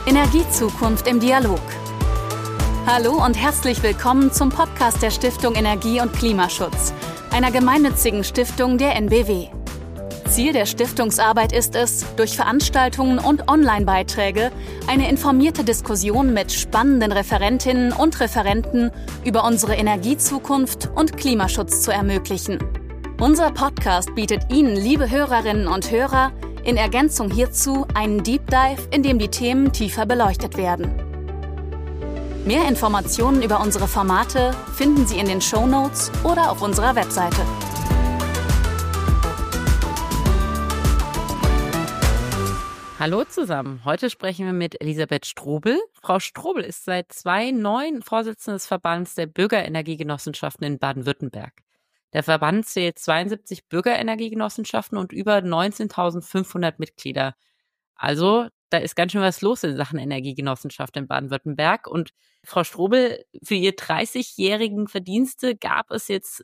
Energiezukunft im Dialog. Hallo und herzlich willkommen zum Podcast der Stiftung Energie und Klimaschutz, einer gemeinnützigen Stiftung der NBW. Ziel der Stiftungsarbeit ist es, durch Veranstaltungen und Online-Beiträge eine informierte Diskussion mit spannenden Referentinnen und Referenten über unsere Energiezukunft und Klimaschutz zu ermöglichen. Unser Podcast bietet Ihnen, liebe Hörerinnen und Hörer, in Ergänzung hierzu einen Deep Dive, in dem die Themen tiefer beleuchtet werden. Mehr Informationen über unsere Formate finden Sie in den Shownotes oder auf unserer Webseite. Hallo zusammen, heute sprechen wir mit Elisabeth Strobel. Frau Strobel ist seit 2009 Vorsitzende des Verbands der Bürgerenergiegenossenschaften in Baden-Württemberg. Der Verband zählt 72 Bürgerenergiegenossenschaften und über 19.500 Mitglieder. Also da ist ganz schön was los in Sachen Energiegenossenschaft in Baden-Württemberg. Und Frau Strobel, für Ihr 30-jährigen Verdienste gab es jetzt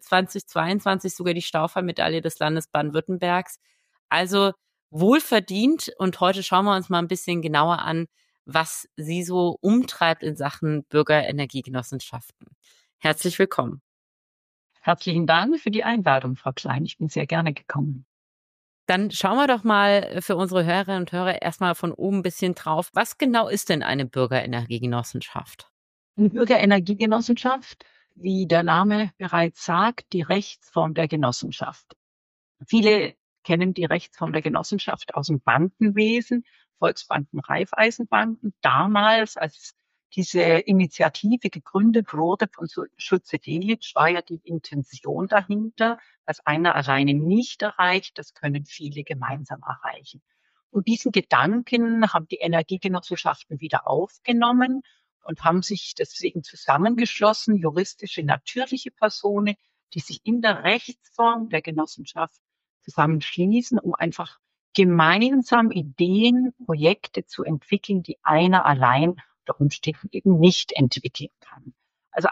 2022 sogar die Staufer-Medaille des Landes Baden-Württembergs. Also wohlverdient. Und heute schauen wir uns mal ein bisschen genauer an, was Sie so umtreibt in Sachen Bürgerenergiegenossenschaften. Herzlich willkommen. Herzlichen Dank für die Einladung, Frau Klein. Ich bin sehr gerne gekommen. Dann schauen wir doch mal für unsere Hörerinnen und Hörer erstmal von oben ein bisschen drauf. Was genau ist denn eine Bürgerenergiegenossenschaft? Eine Bürgerenergiegenossenschaft, wie der Name bereits sagt, die Rechtsform der Genossenschaft. Viele kennen die Rechtsform der Genossenschaft aus dem Bankenwesen, Volksbanken, Raiffeisenbanken. Damals, als diese Initiative gegründet wurde von Schulze-Delitzsch, war ja die Intention dahinter, dass einer alleine nicht erreicht, das können viele gemeinsam erreichen. Und diesen Gedanken haben die Energiegenossenschaften wieder aufgenommen und haben sich deswegen zusammengeschlossen, juristische, natürliche Personen, die sich in der Rechtsform der Genossenschaft zusammenschließen, um einfach gemeinsam Ideen, Projekte zu entwickeln, die einer allein unter Umständen eben nicht entwickeln kann. Also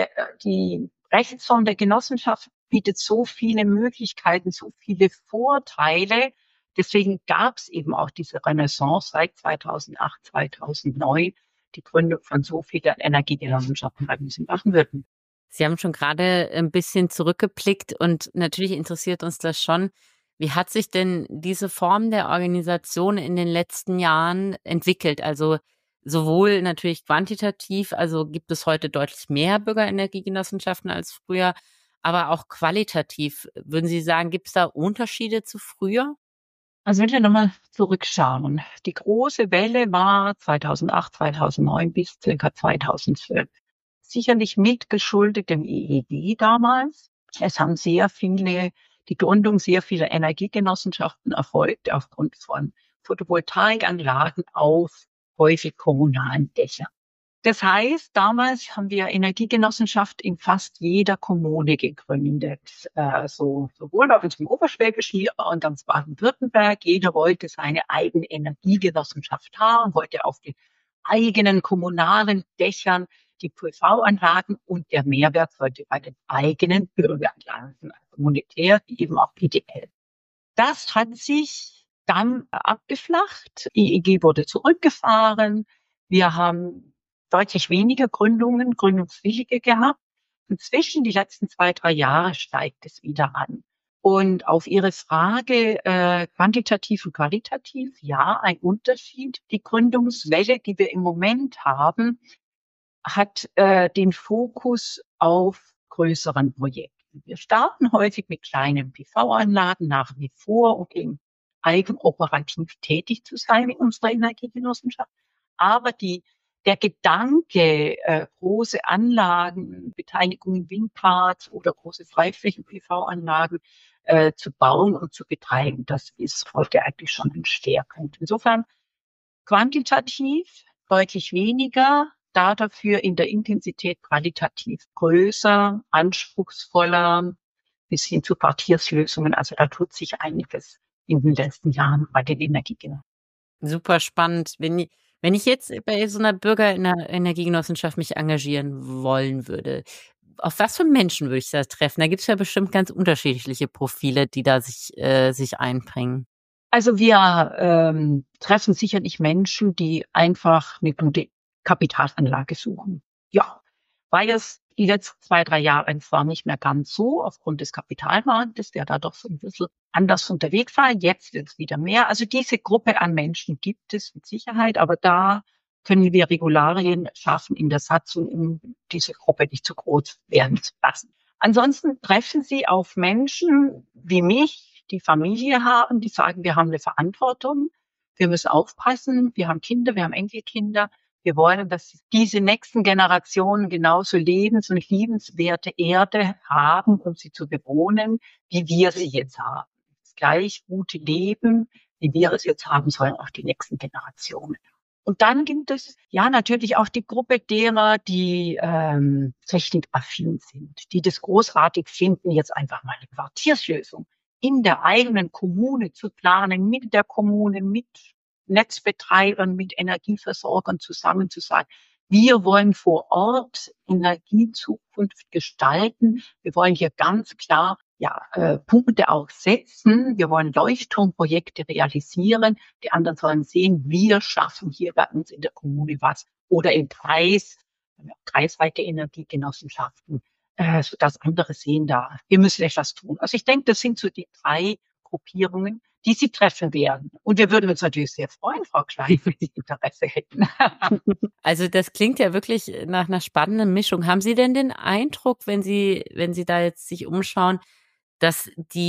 die Rechtsform der Genossenschaft bietet so viele Möglichkeiten, so viele Vorteile. Deswegen gab es eben auch diese Renaissance seit 2008, 2009, die Gründung von so vielen Energiegenossenschaften bei uns in Baden-Württemberg. Sie haben schon gerade ein bisschen zurückgeblickt und natürlich interessiert uns das schon. Wie hat sich denn diese Form der Organisation in den letzten Jahren entwickelt? Also sowohl natürlich quantitativ, also gibt es heute deutlich mehr Bürgerenergiegenossenschaften als früher, aber auch qualitativ. Würden Sie sagen, gibt es da Unterschiede zu früher? Also wenn wir nochmal zurückschauen, die große Welle war 2008, 2009 bis ca. 2012. Sicherlich mitgeschuldet dem EEG damals. Es haben die Gründung sehr vieler Energiegenossenschaften erfolgt aufgrund von Photovoltaikanlagen auf häufig kommunalen Dächern. Das heißt, damals haben wir Energiegenossenschaft in fast jeder Kommune gegründet. Sowohl bei uns im Oberschwäbischen und ganz Baden-Württemberg. Jeder wollte seine eigene Energiegenossenschaft haben, wollte auf den eigenen kommunalen Dächern die PV-Anlagen und der Mehrwert sollte bei den eigenen Bürgern landen, also monetär wie eben auch ideell. Das hat sich dann abgeflacht. EEG wurde zurückgefahren. Wir haben deutlich weniger Gründungswillige gehabt. Inzwischen, die letzten 2-3 Jahre, steigt es wieder an. Und auf Ihre Frage, quantitativ und qualitativ, ja, ein Unterschied. Die Gründungswelle, die wir im Moment haben, hat den Fokus auf größeren Projekten. Wir starten häufig mit kleinen PV-Anlagen nach wie vor, um eben eigenoperativ tätig zu sein in unserer Energiegenossenschaft. Aber der Gedanke, große Anlagen, Beteiligung in Windparks oder große Freiflächen-PV-Anlagen zu bauen und zu betreiben, das ist heute eigentlich schon ein Schwerpunkt. Insofern quantitativ deutlich weniger, dafür in der Intensität qualitativ größer, anspruchsvoller, bis hin zu Quartierslösungen. Also da tut sich einiges in den letzten Jahren bei den Energiegenossenschaften. Super spannend. Wenn ich jetzt bei so einer Bürgerenergiegenossenschaft mich engagieren wollen würde, auf was für Menschen würde ich da treffen? Da gibt es ja bestimmt ganz unterschiedliche Profile, die da sich einbringen. Also wir treffen sicherlich Menschen, die einfach eine gute Kapitalanlage suchen. Ja, weil es die letzten 2, 3 Jahre zwar nicht mehr ganz so aufgrund des Kapitalmarktes, der da doch so ein bisschen anders unterwegs war. Jetzt wird es wieder mehr. Also diese Gruppe an Menschen gibt es mit Sicherheit, aber da können wir Regularien schaffen in der Satzung, um diese Gruppe nicht zu groß werden zu lassen. Ansonsten treffen Sie auf Menschen wie mich, die Familie haben, die sagen, wir haben eine Verantwortung, wir müssen aufpassen, wir haben Kinder, wir haben Enkelkinder. Wir wollen, dass diese nächsten Generationen genauso lebens- und liebenswerte Erde haben, um sie zu bewohnen, wie wir sie jetzt haben. Das gleich gute Leben, wie wir es jetzt haben, sollen auch die nächsten Generationen. Und dann gibt es ja natürlich auch die Gruppe derer, die technikaffin sind, die das großartig finden, jetzt einfach mal eine Quartierslösung in der eigenen Kommune zu planen, mit der Kommune, mit Netzbetreibern, mit Energieversorgern zusammen zu sagen, wir wollen vor Ort Energiezukunft gestalten. Wir wollen hier ganz klar Punkte auch setzen. Wir wollen Leuchtturmprojekte realisieren. Die anderen sollen sehen, wir schaffen hier bei uns in der Kommune was. Oder im Kreis, kreisweite Energiegenossenschaften, sodass andere sehen, da wir müssen etwas tun. Also ich denke, das sind so die 3 Gruppierungen, die Sie treffen werden. Und wir würden uns natürlich sehr freuen, Frau Klein, wenn Sie Interesse hätten. Also das klingt ja wirklich nach einer spannenden Mischung. Haben Sie denn den Eindruck, wenn Sie da jetzt sich umschauen, dass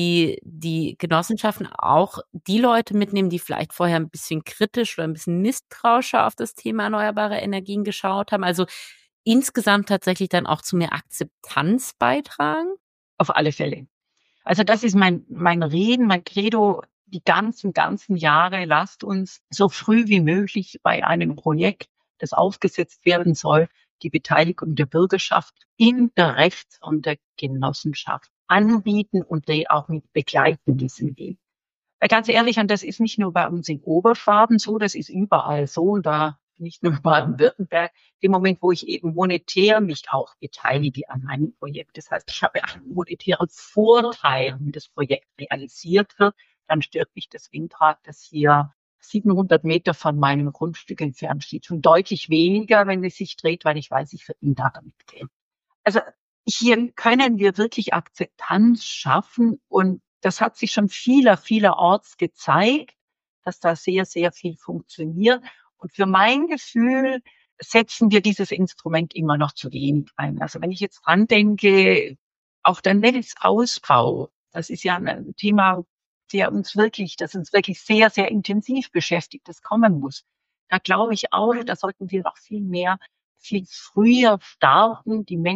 die Genossenschaften auch die Leute mitnehmen, die vielleicht vorher ein bisschen kritisch oder ein bisschen misstrauischer auf das Thema erneuerbare Energien geschaut haben? Also insgesamt tatsächlich dann auch zu mehr Akzeptanz beitragen? Auf alle Fälle. Also das ist mein Reden, mein Credo die ganzen Jahre. Lasst uns so früh wie möglich bei einem Projekt, das aufgesetzt werden soll, die Beteiligung der Bürgerschaft in der Rechts- und der Genossenschaft anbieten und die auch mit begleiten, diesen Weg. Weil ganz ehrlich, und das ist nicht nur bei uns in Oberschwaben so, das ist überall so, und da nicht nur in Baden-Württemberg, im Moment, wo ich eben monetär mich auch beteilige an meinem Projekt. Das heißt, ich habe einen monetären Vorteil, wenn das Projekt realisiert wird, dann stört mich das Windrad, das hier 700 Meter von meinem Grundstück entfernt steht. Schon deutlich weniger, wenn es sich dreht, weil ich weiß, ich verdiene da damit Geld. Also hier können wir wirklich Akzeptanz schaffen, und das hat sich schon vielerorts gezeigt, dass da sehr, sehr viel funktioniert. Und für mein Gefühl setzen wir dieses Instrument immer noch zu wenig ein. Also wenn ich jetzt dran denke, auch der Netzausbau, das ist ja ein Thema, das uns wirklich sehr, sehr intensiv beschäftigt, das kommen muss. Da glaube ich auch, da sollten wir noch viel früher starten, die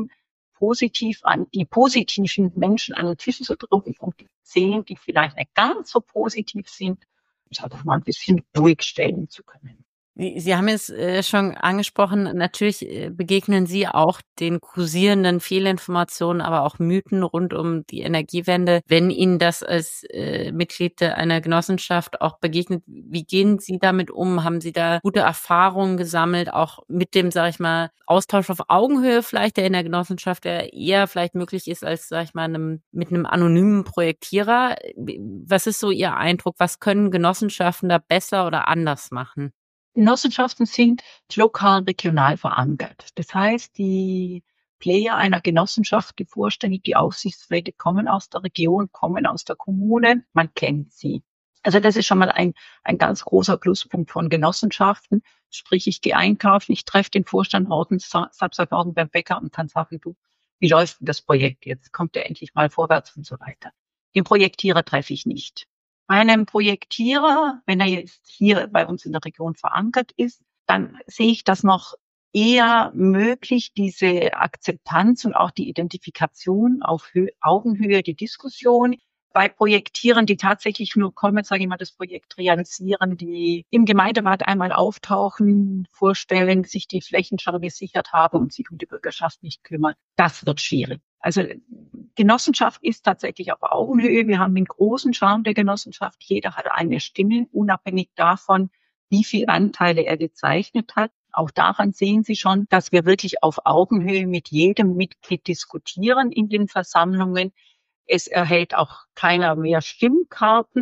positiven Menschen an den Tisch zu drücken und die sehen, die vielleicht nicht ganz so positiv sind, einfach mal ein bisschen ruhig stellen zu können. Sie haben es schon angesprochen, natürlich begegnen Sie auch den kursierenden Fehlinformationen, aber auch Mythen rund um die Energiewende. Wenn Ihnen das als Mitglied einer Genossenschaft auch begegnet, wie gehen Sie damit um? Haben Sie da gute Erfahrungen gesammelt, auch mit dem, sag ich mal, Austausch auf Augenhöhe vielleicht, der in der Genossenschaft der eher vielleicht möglich ist als, sag ich mal, mit einem anonymen Projektierer? Was ist so Ihr Eindruck? Was können Genossenschaften da besser oder anders machen? Genossenschaften sind lokal, regional verankert. Das heißt, die Player einer Genossenschaft, die Vorstände, die Aufsichtsräte kommen aus der Region, kommen aus der Kommune, man kennt sie. Also das ist schon mal ein ganz großer Pluspunkt von Genossenschaften. Sprich, ich gehe einkaufen, ich treffe den Vorstand Samstagmorgen beim Bäcker und kann sagen, du, wie läuft denn das Projekt jetzt? Kommt der endlich mal vorwärts und so weiter. Den Projektierer treffe ich nicht. Bei einem Projektierer, wenn er jetzt hier bei uns in der Region verankert ist, dann sehe ich das noch eher möglich, diese Akzeptanz und auch die Identifikation auf Augenhöhe, die Diskussion. Bei Projektierern, die tatsächlich nur kommen, sage ich mal, das Projekt realisieren, die im Gemeinderat einmal auftauchen, vorstellen, sich die Flächen schon gesichert haben und sich um die Bürgerschaft nicht kümmern, das wird schwierig. Also Genossenschaft ist tatsächlich auf Augenhöhe. Wir haben den großen Charme der Genossenschaft. Jeder hat eine Stimme, unabhängig davon, wie viel Anteile er gezeichnet hat. Auch daran sehen Sie schon, dass wir wirklich auf Augenhöhe mit jedem Mitglied diskutieren in den Versammlungen. Es erhält auch keiner mehr Stimmkarten,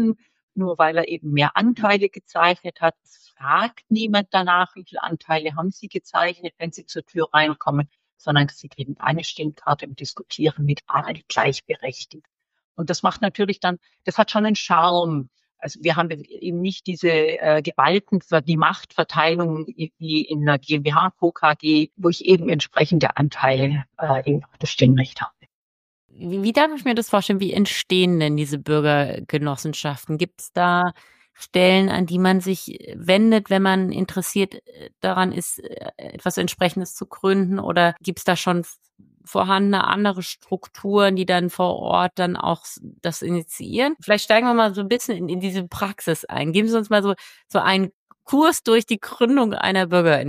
nur weil er eben mehr Anteile gezeichnet hat. Es fragt niemand danach, wie viele Anteile haben Sie gezeichnet, wenn Sie zur Tür reinkommen, sondern Sie kriegen eine Stimmkarte und diskutieren mit allen gleichberechtigt. Und das macht natürlich dann, das hat schon einen Charme. Also wir haben eben nicht diese die Machtverteilung wie in einer GmbH, Co. KG, wo ich eben entsprechende Anteile eben auf das Stimmrecht habe. Wie darf ich mir das vorstellen? Wie entstehen denn diese Bürgergenossenschaften? Gibt es da Stellen, an die man sich wendet, wenn man interessiert daran ist, etwas Entsprechendes zu gründen? Oder gibt es da schon vorhandene andere Strukturen, die dann vor Ort dann auch das initiieren? Vielleicht steigen wir mal so ein bisschen in diese Praxis ein. Geben Sie uns mal so einen Kurs durch die Gründung einer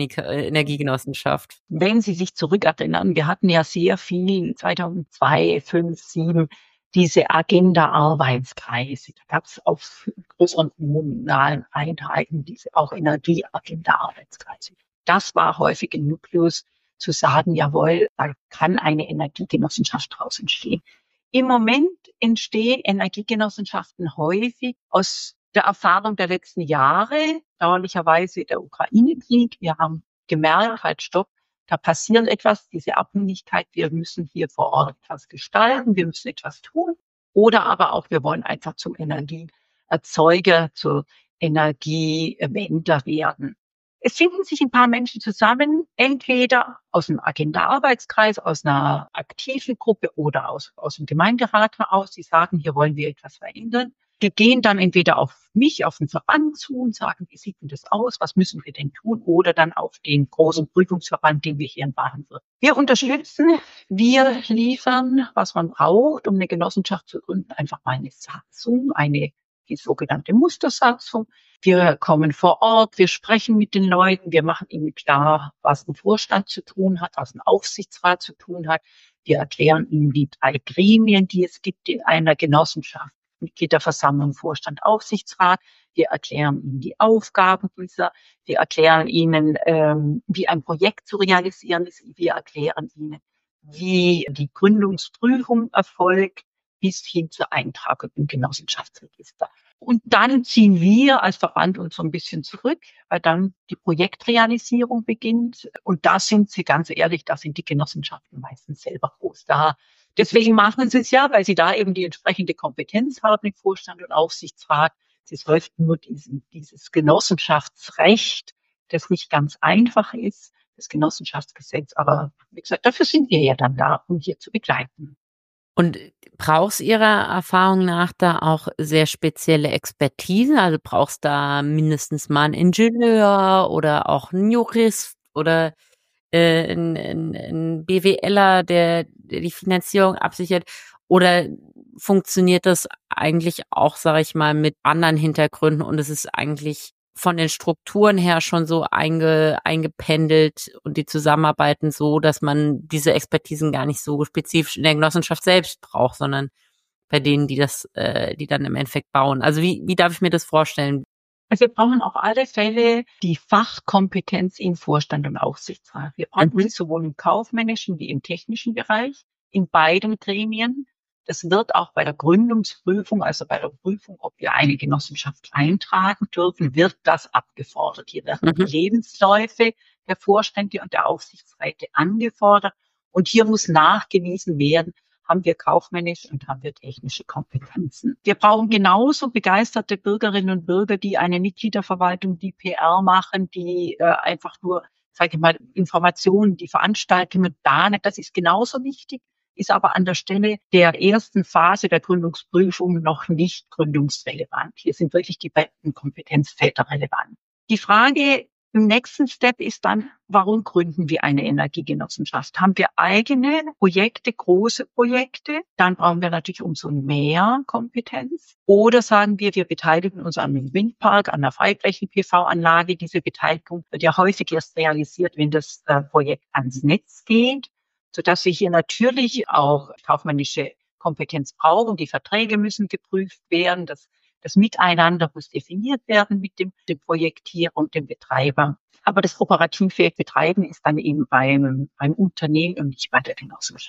Bürgerenergiegenossenschaft. Wenn Sie sich zurückerinnern, wir hatten ja sehr viel 2002, 2005, 2007 diese Agenda-Arbeitskreise. Da gab es auf größeren kommunalen Einheiten diese auch Energie-Agenda-Arbeitskreise. Das war häufig ein Nukleus, zu sagen, jawohl, da kann eine Energiegenossenschaft draus entstehen. Im Moment entstehen Energiegenossenschaften häufig aus der Erfahrung der letzten Jahre, dauerlicherweise der Ukraine-Krieg. Wir haben gemerkt, halt stopp, da passiert etwas, diese Abhängigkeit, wir müssen hier vor Ort etwas gestalten, wir müssen etwas tun. Oder aber auch, wir wollen einfach zum Energieerzeuger, zur Energiewender werden. Es finden sich ein paar Menschen zusammen, entweder aus einem Agenda-Arbeitskreis, aus einer aktiven Gruppe oder aus dem Gemeinderat heraus, die sagen, hier wollen wir etwas verändern. Die gehen dann entweder auf mich, auf den Verband zu und sagen, wie sieht denn das aus, was müssen wir denn tun? Oder dann auf den großen Prüfungsverband, den wir hier in Baden-Württemberg. Wir unterstützen, wir liefern, was man braucht, um eine Genossenschaft zu gründen, einfach mal eine Satzung, die sogenannte Mustersatzung. Wir kommen vor Ort, wir sprechen mit den Leuten, wir machen ihnen klar, was ein Vorstand zu tun hat, was ein Aufsichtsrat zu tun hat. Wir erklären ihnen die 3 Gremien, die es gibt in einer Genossenschaft. Mitgliederversammlung, Vorstand, Aufsichtsrat. Wir erklären ihnen die Aufgaben dieser. Wir erklären ihnen, wie ein Projekt zu realisieren ist. Wir erklären ihnen, wie die Gründungsprüfung erfolgt, bis hin zur Eintragung im Genossenschaftsregister. Und dann ziehen wir als Verband uns so ein bisschen zurück, weil dann die Projektrealisierung beginnt. Und da sind Sie ganz ehrlich, da sind die Genossenschaften meistens selber groß da. Deswegen machen sie es ja, weil sie da eben die entsprechende Kompetenz haben im Vorstand und Aufsichtsrat. Es läuft nur dieses Genossenschaftsrecht, das nicht ganz einfach ist, das Genossenschaftsgesetz. Aber wie gesagt, dafür sind wir ja dann da, um hier zu begleiten. Und brauchst Ihrer Erfahrung nach da auch sehr spezielle Expertise? Also brauchst da mindestens mal einen Ingenieur oder auch einen Jurist oder ein BWLer, der die Finanzierung absichert? Oder funktioniert das eigentlich auch, sage ich mal, mit anderen Hintergründen und es ist eigentlich von den Strukturen her schon so eingependelt und die Zusammenarbeiten so, dass man diese Expertisen gar nicht so spezifisch in der Genossenschaft selbst braucht, sondern bei denen, die dann im Endeffekt bauen. Also wie darf ich mir das vorstellen? Also wir brauchen auf alle Fälle die Fachkompetenz im Vorstand und Aufsichtsrat. Wir brauchen sie sowohl im kaufmännischen wie im technischen Bereich, in beiden Gremien. Das wird auch bei der Gründungsprüfung, also bei der Prüfung, ob wir eine Genossenschaft eintragen dürfen, wird das abgefordert. Hier werden die Lebensläufe der Vorstände und der Aufsichtsräte angefordert. Und hier muss nachgewiesen werden, haben wir kaufmännische und haben wir technische Kompetenzen. Wir brauchen genauso begeisterte Bürgerinnen und Bürger, die eine Mitgliederverwaltung, die PR machen, die einfach nur, sage ich mal, Informationen, die Veranstaltungen planen. Das ist genauso wichtig, ist aber an der Stelle der ersten Phase der Gründungsprüfung noch nicht gründungsrelevant. Hier sind wirklich die beiden Kompetenzfelder relevant. Die Frage im nächsten Step ist dann, warum gründen wir eine Energiegenossenschaft? Haben wir eigene Projekte, große Projekte? Dann brauchen wir natürlich umso mehr Kompetenz. Oder sagen wir, wir beteiligen uns an einem Windpark, an einer Freiflächen-PV-Anlage. Diese Beteiligung wird ja häufig erst realisiert, wenn das Projekt ans Netz geht, sodass wir hier natürlich auch kaufmännische Kompetenz brauchen. Die Verträge müssen geprüft werden. Das Miteinander muss definiert werden mit dem Projektierer und dem Betreiber. Aber das operative Betreiben ist dann eben beim Unternehmen und nicht bei der Genossenschaft.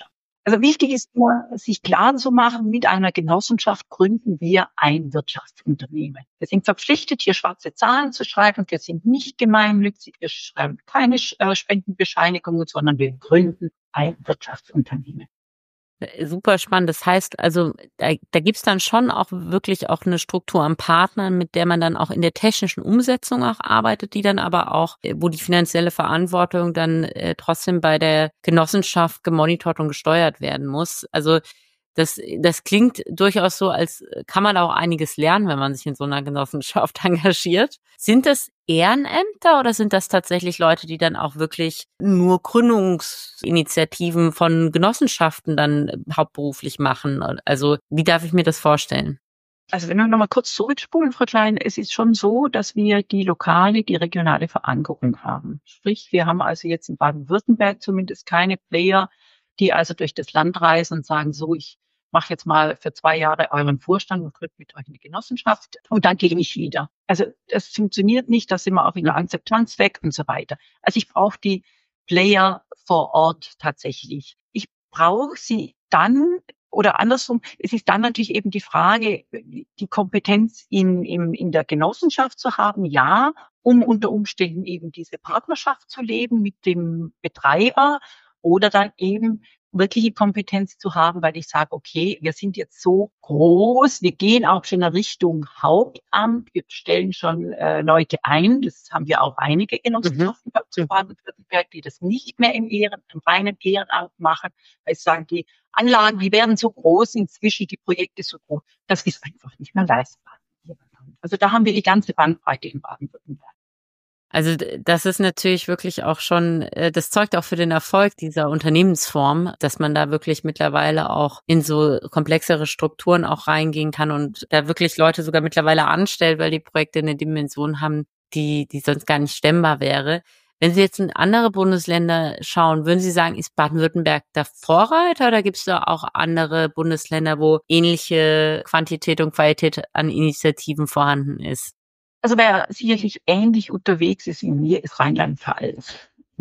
Also wichtig ist immer, sich klar zu machen, mit einer Genossenschaft gründen wir ein Wirtschaftsunternehmen. Wir sind verpflichtet, hier schwarze Zahlen zu schreiben. Wir sind nicht gemeinnützig. Wir schreiben keine Spendenbescheinigungen, sondern wir gründen ein Wirtschaftsunternehmen. Super spannend. Das heißt also, da gibt's dann schon auch wirklich auch eine Struktur an Partnern, mit der man dann auch in der technischen Umsetzung auch arbeitet, die dann aber auch, wo die finanzielle Verantwortung dann trotzdem bei der Genossenschaft gemonitort und gesteuert werden muss. Also das klingt durchaus so, als kann man da auch einiges lernen, wenn man sich in so einer Genossenschaft engagiert. Sind das Ehrenämter oder sind das tatsächlich Leute, die dann auch wirklich nur Gründungsinitiativen von Genossenschaften dann hauptberuflich machen? Also wie darf ich mir das vorstellen? Also wenn wir nochmal kurz zurückspulen, Frau Klein, es ist schon so, dass wir die regionale Verankerung haben. Sprich, wir haben also jetzt in Baden-Württemberg zumindest keine Player, die also durch das Land reisen und sagen, so, ich mache jetzt mal für 2 Jahre euren Vorstand und gründe mit euch eine Genossenschaft und dann gehe ich wieder. Also das funktioniert nicht, da sind wir auch in der Akzeptanz weg und so weiter. Also ich brauche die Player vor Ort tatsächlich. Ich brauche sie dann, oder andersrum, es ist dann natürlich eben die Frage, die Kompetenz in der Genossenschaft zu haben, ja, um unter Umständen eben diese Partnerschaft zu leben mit dem Betreiber oder dann eben wirkliche Kompetenz zu haben, weil ich sage, okay, wir sind jetzt so groß, wir gehen auch schon in Richtung Hauptamt, wir stellen schon Leute ein, das haben wir auch einige Genossenschaften bei uns in Baden-Württemberg, die das nicht mehr im reinen Ehrenamt machen, weil sie sagen, die Anlagen, die werden so groß inzwischen, die Projekte so groß, das ist einfach nicht mehr leistbar. Also da haben wir die ganze Bandbreite in Baden-Württemberg. Also das ist natürlich wirklich auch schon, das zeugt auch für den Erfolg dieser Unternehmensform, dass man da wirklich mittlerweile auch in so komplexere Strukturen auch reingehen kann und da wirklich Leute sogar mittlerweile anstellt, weil die Projekte eine Dimension haben, die sonst gar nicht stemmbar wäre. Wenn Sie jetzt in andere Bundesländer schauen, würden Sie sagen, ist Baden-Württemberg der Vorreiter oder gibt es da auch andere Bundesländer, wo ähnliche Quantität und Qualität an Initiativen vorhanden ist? Also wer sicherlich ähnlich unterwegs ist wie mir, ist Rheinland-Pfalz.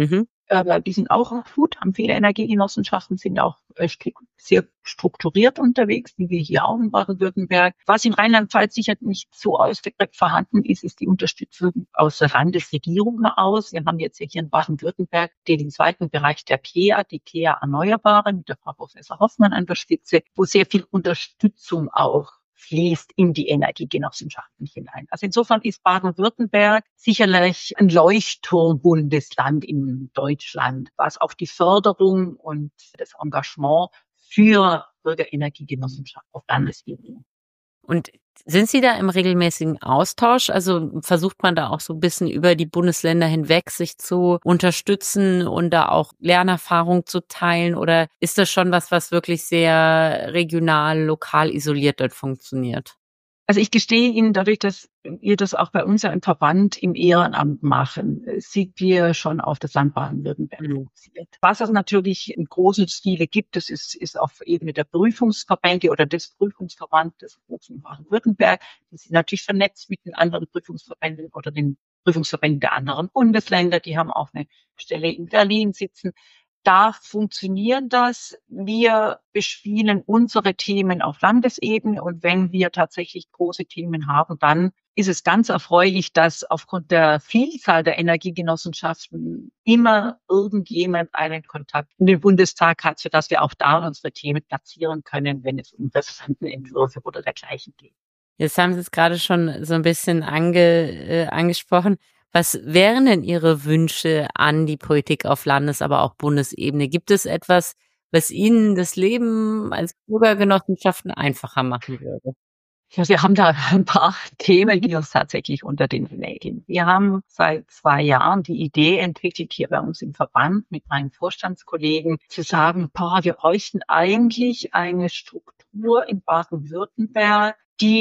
Die sind auch gut, haben viele Energiegenossenschaften, sind auch sehr strukturiert unterwegs, wie wir hier auch in Baden-Württemberg. Was in Rheinland-Pfalz sicher nicht so ausgeprägt vorhanden ist, ist die Unterstützung aus der Landesregierung heraus. Wir haben jetzt hier in Baden-Württemberg den zweiten Bereich der KEA, die KEA Erneuerbare, mit der Frau Professor Hoffmann an der Spitze, wo sehr viel Unterstützung auch fließt in die Energiegenossenschaften hinein. Also insofern ist Baden-Württemberg sicherlich ein Leuchtturm-Bundesland in Deutschland, was auch die Förderung und das Engagement für Bürgerenergiegenossenschaften auf Landesebene. Und sind Sie da im regelmäßigen Austausch? Also versucht man da auch so ein bisschen über die Bundesländer hinweg sich zu unterstützen und da auch Lernerfahrung zu teilen? Oder ist das schon was wirklich sehr regional, lokal isoliert dort funktioniert? Also ich gestehe Ihnen, dadurch, dass wir das auch bei uns ja im Verband im Ehrenamt machen, sind wir schon auf das Land Baden-Württemberg fokussiert. Was es natürlich in großen Stile gibt, das ist auf Ebene der Prüfungsverbände oder des Prüfungsverbandes von Baden-Württemberg. Die sind natürlich vernetzt mit den anderen Prüfungsverbänden oder den Prüfungsverbänden der anderen Bundesländer. Die haben auch eine Stelle in Berlin sitzen. Da funktioniert das. Wir bespielen unsere Themen auf Landesebene und wenn wir tatsächlich große Themen haben, dann ist es ganz erfreulich, dass aufgrund der Vielzahl der Energiegenossenschaften immer irgendjemand einen Kontakt in den Bundestag hat, sodass wir auch da unsere Themen platzieren können, wenn es um Referentenentwürfe oder dergleichen geht. Jetzt haben Sie es gerade schon so ein bisschen angesprochen. Was wären denn Ihre Wünsche an die Politik auf Landes-, aber auch Bundesebene? Gibt es etwas, was Ihnen das Leben als Bürgergenossenschaften einfacher machen würde? Ja, wir haben da ein paar Themen, die uns tatsächlich unter den Nägeln. Wir haben seit 2 Jahren die Idee entwickelt, hier bei uns im Verband mit meinen Vorstandskollegen, zu sagen, wir bräuchten eigentlich eine Struktur in Baden-Württemberg,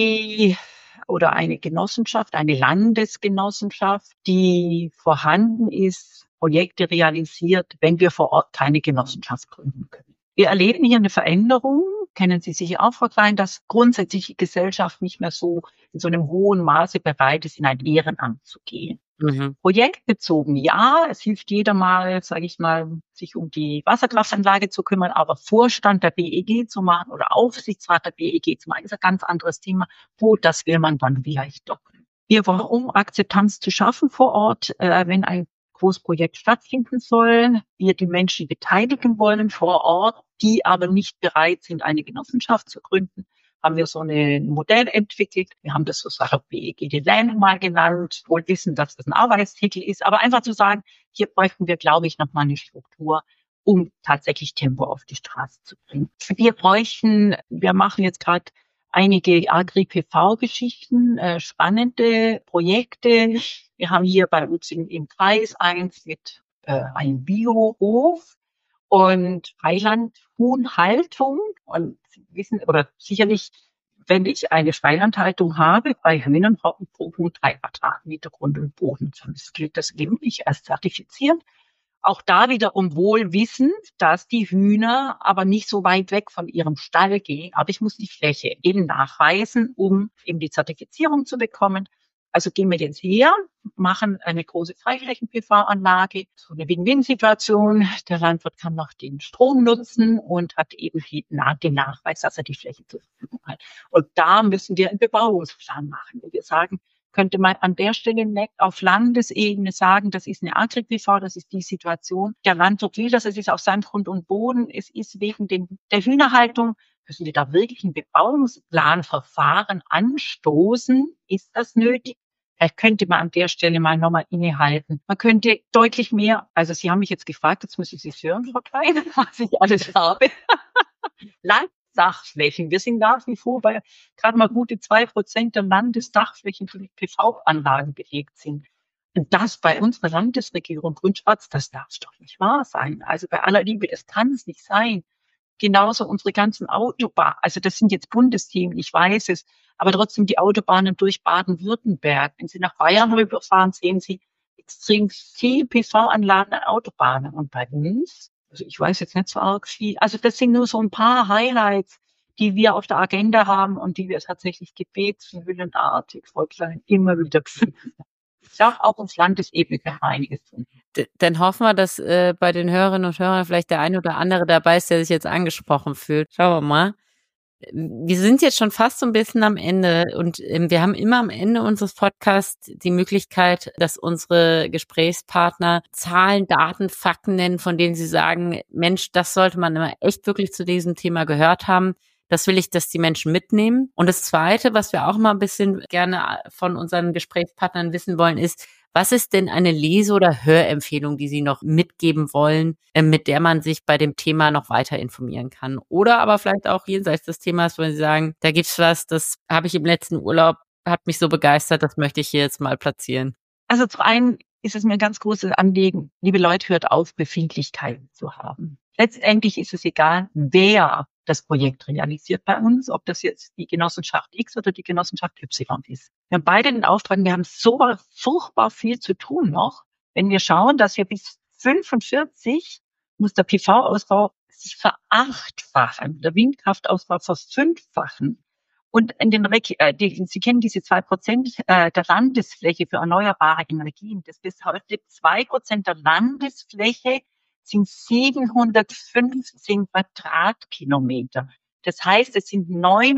oder eine Genossenschaft, eine Landesgenossenschaft, die vorhanden ist, Projekte realisiert, wenn wir vor Ort keine Genossenschaft gründen können. Wir erleben hier eine Veränderung, kennen Sie sicher auch, Frau Klein, dass grundsätzlich die Gesellschaft nicht mehr so in so einem hohen Maße bereit ist, in ein Ehrenamt zu gehen. Mhm. Projektbezogen, ja, es hilft jeder mal, sage ich mal, sich um die Wasserkraftanlage zu kümmern, aber Vorstand der BEG zu machen oder Aufsichtsrat der BEG zu machen, ist ein ganz anderes Thema. Das will man dann vielleicht doch. Wir wollen, um Akzeptanz zu schaffen vor Ort, wenn ein Großprojekt stattfinden soll, wir die Menschen beteiligen wollen vor Ort, die aber nicht bereit sind, eine Genossenschaft zu gründen, haben wir so ein Modell entwickelt. Wir haben das so BEG Design mal genannt, wohl wissen, dass das ein Arbeitstitel ist, aber einfach zu sagen, hier bräuchten wir, glaube ich, nochmal eine Struktur, um tatsächlich Tempo auf die Straße zu bringen. Wir machen jetzt gerade einige Agri-PV-Geschichten, spannende Projekte. Wir haben hier bei uns im Kreis eins mit einem Biohof und Freilandhuhnhaltung. Und Sie wissen, oder sicherlich, wenn ich eine Freilandhaltung habe, bei Hühnern brauche ich pro Huhn 3 Quadratmeter Grund und Boden. Das gilt das eben nicht als zertifiziert. Auch da wiederum wohl wissend, dass die Hühner aber nicht so weit weg von ihrem Stall gehen. Aber ich muss die Fläche eben nachweisen, um eben die Zertifizierung zu bekommen. Also gehen wir jetzt her, machen eine große Freiflächen-PV-Anlage, so eine Win-Win-Situation. Der Landwirt kann noch den Strom nutzen und hat eben den Nachweis, dass er die Fläche zur Verfügung hat. Und da müssen wir einen Bebauungsplan machen. Und wir sagen, könnte man an der Stelle nicht auf Landesebene sagen, das ist eine Agri-PV, das ist die Situation. Der Landwirt will das, es ist auf seinem Grund und Boden, es ist wegen der Hühnerhaltung. Müssen wir da wirklich ein Bebauungsplanverfahren anstoßen? Ist das nötig? Vielleicht könnte man an der Stelle mal nochmal innehalten. Man könnte deutlich mehr, also Sie haben mich jetzt gefragt, jetzt muss ich Sie hören, Frau Klein, was ich alles habe. Landsachflächen. Wir sind nach wie vor bei gerade mal gute 2% der Landesdachflächen für die PV-Anlagen belegt sind. Und das bei unserer Landesregierung Grundschatz, das darf doch nicht wahr sein. Also bei aller Liebe, das kann es nicht sein. Genauso unsere ganzen Autobahnen, also das sind jetzt Bundesthemen, ich weiß es, aber trotzdem die Autobahnen durch Baden-Württemberg. Wenn Sie nach Bayern rüberfahren, sehen Sie extrem viel PV-Anlagen an Autobahnen. Und bei uns, also ich weiß jetzt nicht so arg viel, also das sind nur so ein paar Highlights, die wir auf der Agenda haben und die wir tatsächlich gebetsmühlenartig, Frau Klein, immer wieder prüfen. Ja, auch auf Landesebene kann man einiges tun. Dann hoffen wir, dass bei den Hörerinnen und Hörern vielleicht der eine oder andere dabei ist, der sich jetzt angesprochen fühlt. Schauen wir mal. Wir sind jetzt schon fast so ein bisschen am Ende und wir haben immer am Ende unseres Podcasts die Möglichkeit, dass unsere Gesprächspartner Zahlen, Daten, Fakten nennen, von denen sie sagen, Mensch, das sollte man immer echt wirklich zu diesem Thema gehört haben. Das will ich, dass die Menschen mitnehmen. Und das Zweite, was wir auch mal ein bisschen gerne von unseren Gesprächspartnern wissen wollen, ist, was ist denn eine Lese- oder Hörempfehlung, die Sie noch mitgeben wollen, mit der man sich bei dem Thema noch weiter informieren kann? Oder aber vielleicht auch jenseits des Themas, wenn Sie sagen, da gibt's was, das habe ich im letzten Urlaub, hat mich so begeistert, das möchte ich hier jetzt mal platzieren. Also zum einen ist es mir ein ganz großes Anliegen, liebe Leute, hört auf, Befindlichkeiten zu haben. Letztendlich ist es egal, wer das Projekt realisiert bei uns, ob das jetzt die Genossenschaft X oder die Genossenschaft Y ist. Wir haben beide den Auftrag, wir haben so furchtbar viel zu tun noch. Wenn wir schauen, dass wir bis 45 muss der PV-Ausbau sich verachtfachen, der Windkraftausbau verfünffachen. Und Sie kennen diese 2% der Landesfläche für erneuerbare Energien. Das bis heute 2% der Landesfläche sind 715 Quadratkilometer. Das heißt, es sind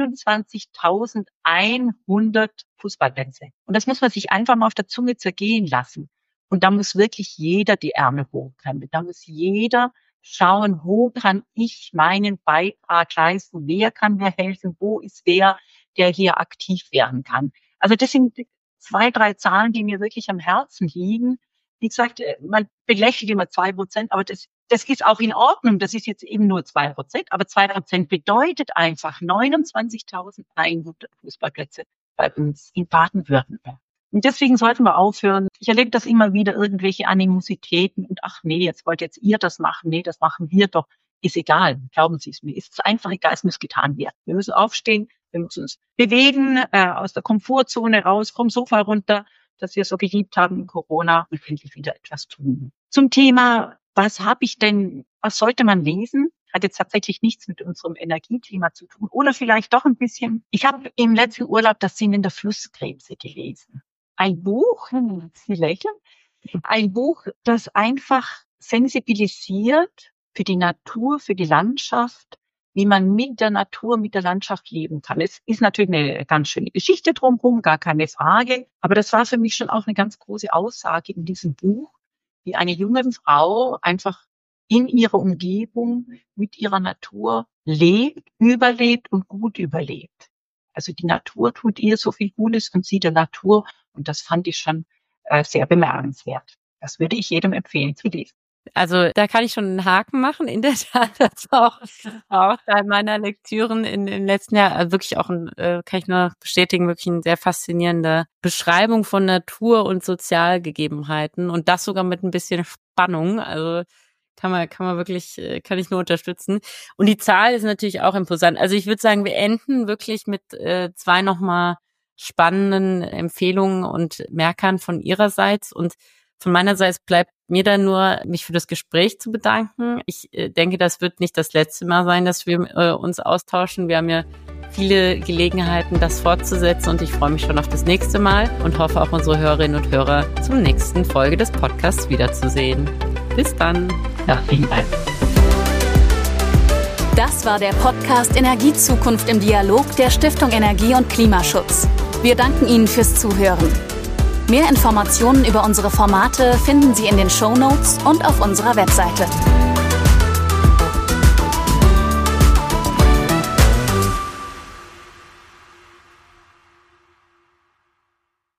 29.100 Fußballplätze. Und das muss man sich einfach mal auf der Zunge zergehen lassen. Und da muss wirklich jeder die Ärmel hochkrempeln. Da muss jeder schauen, wo kann ich meinen Beitrag leisten? Wer kann mir helfen? Wo ist wer, der hier aktiv werden kann? Also das sind 2, 3 Zahlen, die mir wirklich am Herzen liegen. Wie gesagt, man belächelt immer 2%, aber das ist auch in Ordnung. Das ist jetzt eben nur 2%, aber 2% bedeutet einfach 29.100 Fußballplätze bei uns in Baden-Württemberg. Und deswegen sollten wir aufhören. Ich erlebe das immer wieder, irgendwelche Animositäten und ach nee, jetzt wollt jetzt ihr das machen. Nee, das machen wir doch. Ist egal. Glauben Sie es mir. Ist einfach egal. Es muss getan werden. Wir müssen aufstehen. Wir müssen uns bewegen, aus der Komfortzone raus, vom Sofa runter, das wir so geliebt haben in Corona und endlich wieder etwas tun. Zum Thema, was sollte man lesen? Hat jetzt tatsächlich nichts mit unserem Energiethema zu tun. Oder vielleicht doch ein bisschen. Ich habe im letzten Urlaub das Sinnen der Flusskrebse gelesen. Ein Buch, Sie lächeln, ein Buch, das einfach sensibilisiert für die Natur, für die Landschaft, wie man mit der Natur, mit der Landschaft leben kann. Es ist natürlich eine ganz schöne Geschichte drumherum, gar keine Frage. Aber das war für mich schon auch eine ganz große Aussage in diesem Buch, wie eine junge Frau einfach in ihrer Umgebung mit ihrer Natur lebt, überlebt und gut überlebt. Also die Natur tut ihr so viel Gutes und sie der Natur. Und das fand ich schon sehr bemerkenswert. Das würde ich jedem empfehlen zu lesen. Also da kann ich schon einen Haken machen. In der Tat, das auch bei meiner Lektüren im letzten Jahr wirklich auch, kann ich nur bestätigen, wirklich eine sehr faszinierende Beschreibung von Natur und Sozialgegebenheiten und das sogar mit ein bisschen Spannung. Also kann man wirklich, kann ich nur unterstützen. Und die Zahl ist natürlich auch imposant. Also ich würde sagen, wir enden wirklich mit 2 nochmal spannenden Empfehlungen und Merkern von Ihrerseits. Und von meinerseits bleibt mir dann nur, mich für das Gespräch zu bedanken. Ich denke, das wird nicht das letzte Mal sein, dass wir uns austauschen. Wir haben ja viele Gelegenheiten, das fortzusetzen und ich freue mich schon auf das nächste Mal und hoffe auch unsere Hörerinnen und Hörer zum nächsten Folge des Podcasts wiederzusehen. Bis dann. Ja, vielen Dank. Das war der Podcast Energiezukunft im Dialog der Stiftung Energie und Klimaschutz. Wir danken Ihnen fürs Zuhören. Mehr Informationen über unsere Formate finden Sie in den Shownotes und auf unserer Webseite.